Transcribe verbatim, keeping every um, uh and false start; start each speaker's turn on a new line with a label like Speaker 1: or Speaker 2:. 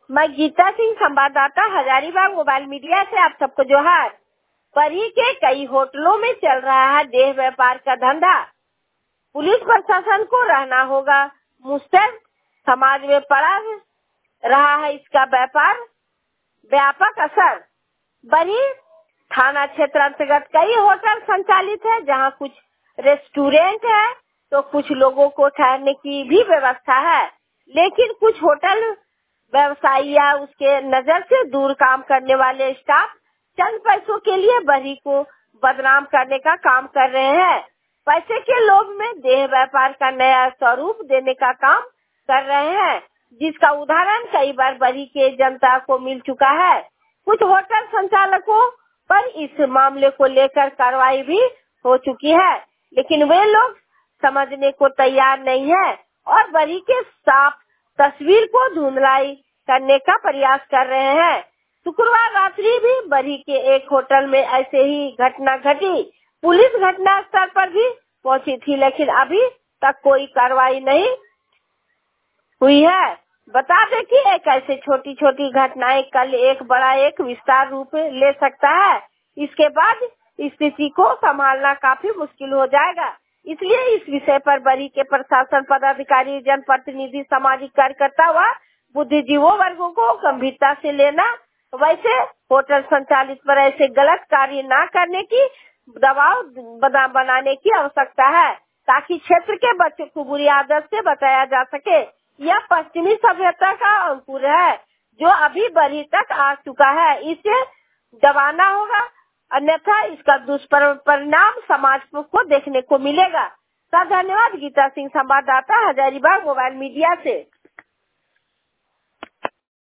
Speaker 1: मैं गीता सिंह, संवाददाता, Hazaribagh mobile media से आप सबको जोहार। बरही के कई होटलों में चल रहा है देह व्यापार का धंधा। पुलिस प्रशासन को रहना होगा मुस्तैद। समाज में पड़ा रहा है इसका व्यापार व्यापक असर। बरही थाना क्षेत्र अंतर्गत कई होटल संचालित है, जहां कुछ रेस्टोरेंट है तो कुछ लोगों को ठहरने की भी व्यवस्था है। लेकिन कुछ होटल व्यवसायी या उसके नजर से दूर काम करने वाले स्टाफ चंद पैसों के लिए बरही को बदनाम करने का काम कर रहे हैं। पैसे के लोभ में देह व्यापार का नया स्वरूप देने का काम कर रहे हैं, जिसका उदाहरण कई बार बरही के जनता को मिल चुका है। कुछ होटल संचालकों पर इस मामले को लेकर कार्रवाई भी हो चुकी है, लेकिन वे लोग समझने को तैयार नहीं है और बरही के साफ तस्वीर को धुंधलाई करने का प्रयास कर रहे हैं। शुक्रवार रात्रि भी बरही के एक होटल में ऐसे ही घटना घटी। पुलिस घटना स्थल पर भी पहुंची थी, लेकिन अभी तक कोई कार्रवाई नहीं हुई है। बता दें कि एक ऐसे छोटी छोटी घटनाएं कल एक बड़ा एक विस्तार रूप ले सकता है। इसके बाद स्थिति को संभालना काफी मुश्किल हो जाएगा। इसलिए इस विषय पर बरही के प्रशासन, पदाधिकारी, जनप्रतिनिधि, सामाजिक कार्यकर्ता व बुद्धिजीवों वर्गों को गंभीरता से लेना, वैसे होटल संचालित पर ऐसे गलत कार्य न करने की दबाव बना, बनाने की आवश्यकता है, ताकि क्षेत्र के बच्चों को बुरी आदत से बचाया जा सके। यह पश्चिमी सभ्यता का अंकुर है जो अभी बरही तक आ चुका है। इसे दबाना होगा, अन्यथा इसका दुष्परिणाम समाज को देखने को मिलेगा। धन्यवाद। गीता सिंह, संवाददाता, हजारीबाग मोबाइल मीडिया से।